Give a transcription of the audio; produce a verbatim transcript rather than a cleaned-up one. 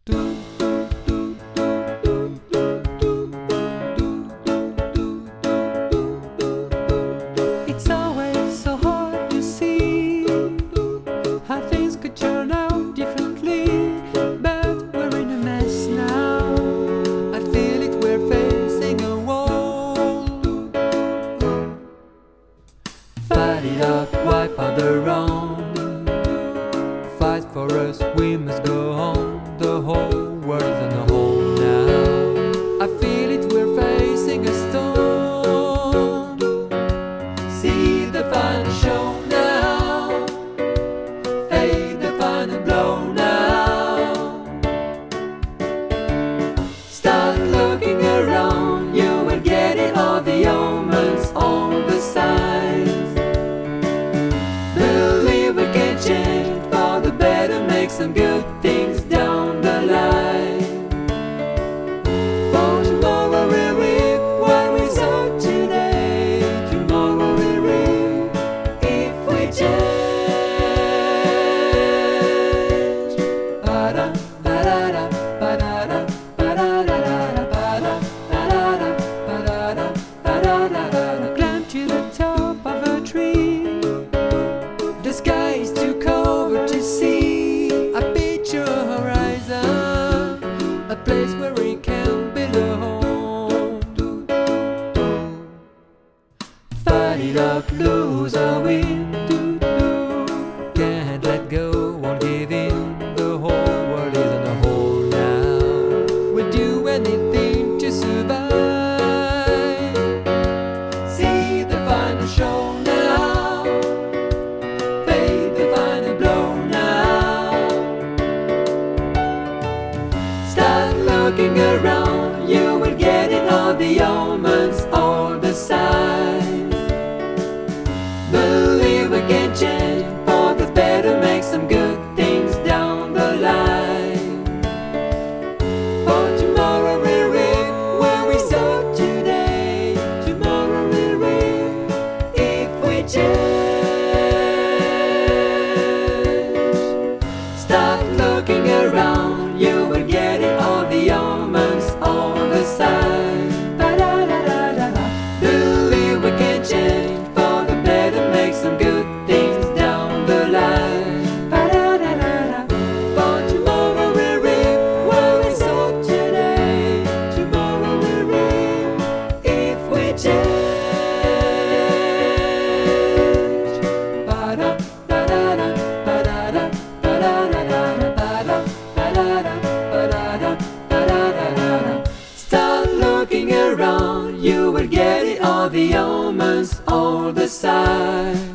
It's always so hard to see how things could turn out differently, but we're in a mess now. I feel it, we're facing a wall. Fight it up, wipe out the wrong. Fight for us, we must go on. The whole world is on the hole now. I feel it, we're facing a storm. See the final show now. Fade the final blow now. Start looking around, you will get it, all the omens, all the signs. Believe we can change for the better, make some good things down the line. For tomorrow we'll reap what we sow today. Tomorrow we'll reap if we change. Ba-da, ba-da-da, ba-da-da, ba-da-da-da, ba-da, ba-da-da, ba-da-da, ba-da-da-da. Climb to the top of a tree. The sky is too cold to see. A picture horizon, a place where we can build a home. Fight it up, lose or win. Can't let go, won't give in. The whole world is on the hole now. We'll do anything to survive. See the final show now. Fade the final blow now. Start looking around, you will get it, all the omens, all the signs. Believe we can change for the better, make some good things down the line. For tomorrow we'll reap where we sow today. Tomorrow we'll reap if we change. Start looking around, you will get it, all the omens, all the signs. Ba-da-da-da-da-da. Believe we can change for the better, make some good things down the line. Ba-da-da-da-da. For tomorrow we'll reap what we sow today. Tomorrow we'll reap if we change. Ba-da, ba-da-da, ba-da-da, ba-da-da-da, ba-da, ba-da-da, ba-da-da, ba-da-da-da-da. Start looking around, you will get it, all the omens, all the signs.